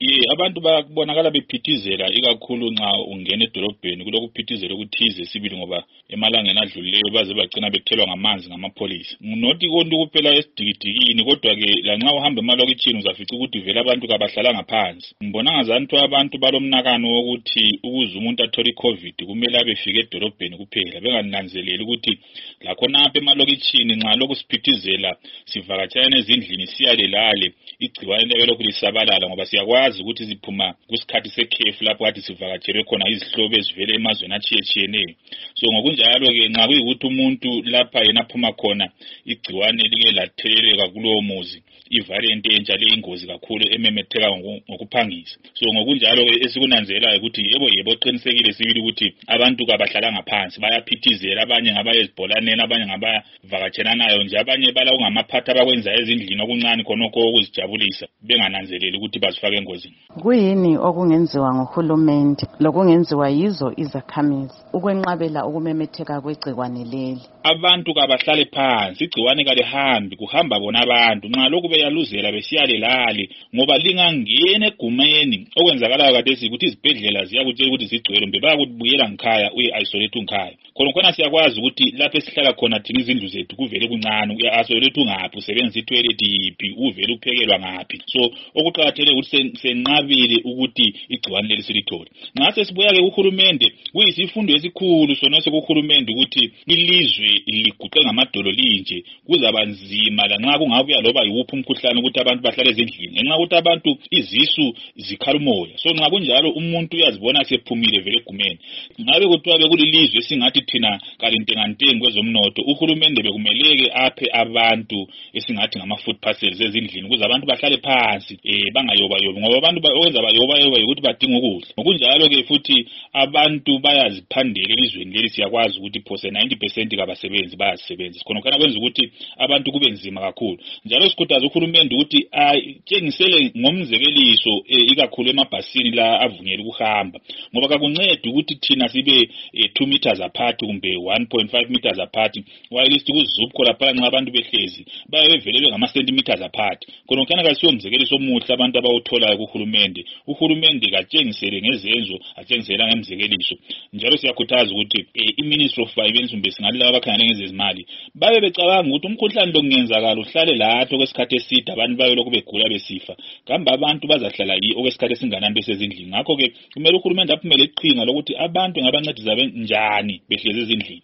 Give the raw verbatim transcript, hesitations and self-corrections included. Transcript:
Ye abantu babonakala bephithizela ikakhulu nxa ungena edolobheni kulokuphithizela ukuthize sibili ngoba emalangeni adlulileyo baze bagcina bethelwa ngamanzi ngamapholisa. Nginoti konke kuphela esidikidikini kodwa ke lanxa uhamba emalokitshini uzafica ukuthi vele abantu kabahlalanga phansi. Ngibona ngazantu abantu balomnakano wokuthi ukuze umuntu athole iCovid kumele abefike edolobheni kuphela bengananzeleli ukuthi lakhonapha emalokitshini nxa lokhu siphithizela sivakatshana ezindlini siyale lale igciwane lebe lokhu lisabalala ngoba siyakwazi ukuthi siphuma kusikhathi sekhefu lapho kade sivakatshelwe khona izihlobo ezivele emazweni atshiyetshiyeneyo. So ngokunjalo ke nxa kuyikuthi umuntu lapha yena aphuma khona igciwane like latheleleka kulowo muzi ivariant entsha le ingozi kakhulu ememetheka ngokuphangisa. So ngokunjalo ke esikunanzelayo ukuthi yebo yebo qinisekile sibili ukuthi abantu kabahlalanga phansi bayaphithizela abanye ngabaye ezibholaneni abanye ngabavakatshelanayo nje abanye bala ungamaphatha abakwenza ezindlini okuncane khonokho ukuzijabulisa bengananzeleli ukuthi bazifake engozini. Kuyini okungenziwa ngohulumende lokungenziwa yizo izakhamizi ukwenqabela ukumemetheka kwegcikwane leli? Abantu kabahlale phansi igciwane kalihambi kuhamba bona abantu nxa lokhu beyaluzela besiyale lali ngoba lingangena egumeni okwenzakalayo kade ukuthi izibhedlela ziyakutshela ukuthi zigcwele mbe bayakubuyela ngikhaya uye isolate ngikhaya. Khona khona siyakwazi ukuthi lapho esihlala khona thina izindlu zethu kuvele kuncane uya isolate ungaphi usebenzisa itoilet yipi uvele uphekelwa ngaphi. So okuqakathele ukuthi senqabile ukuthi igciwane leli silithole. Ngase sibuya ke kuhulumende kuyisifundo esikhulu sona sekuhulumende ukuthi ilizwe liguqe ngamadolo linje kuzaba nzima lanxa kungabuya loba yiwuphi umkhuhlane ukuthi abantu bahlale ezindlini ngenxa ukuthi abantu izisu zikhala umoya. So nxa kunjalo umuntu uyazibona sephumile vele egumeni. Ngabe kuthiwa bekulilizwe singathi thina kalintengantengi kwezomnotho uhulumende bekumeleke aphe abantu esingathi ngama food parcels ezindlini ukuze abantu bahlale phansi eh bangayoba yoba ngoba abantu bawenza bayoba yoba ukuthi badinga ukudla. Ngokunjalo ke futhi abantu bayaziphandela elizweni leli siyakwazi ukuthi phose ninety percent kabasebenzi bayasebenza khona kana kwenza ukuthi abantu kube nzima kakhulu. Njalo sikhuthaza uhulumende ukuthi atshengisele ngomzekeliso ikakhulu emabhasini la avunyelwe ukuhamba ngoba kakuncede ukuthi thina sibe two meters apart kumbe one point five meters apart while list kuzupho lapha nxa abantu behlezi bayevelelwe ngama centimeters apart. Khona kana kasiyo umzekeliso omuhle abantu abawutholayo kuhulumende. Uhulumende katshengisele ngezenzo atshengisela ngemzekeliso. Njalo siyakhuthaza ukuthi iMinistry of Finance kumbe singalila abakhangele ngezezimali babe becabanga ukuthi umkhuhlane lo kungenzakala uhlale lapho kwesikhathi eside abantu babe lokhu begula besifa kambe abantu bazahlala yi okwesikhathi esinganani besezindlini. Ngakho ke kumele uhulumende aphumele iqhinga lokuthi abantu ngabancedisa njani behlezi ezindlini.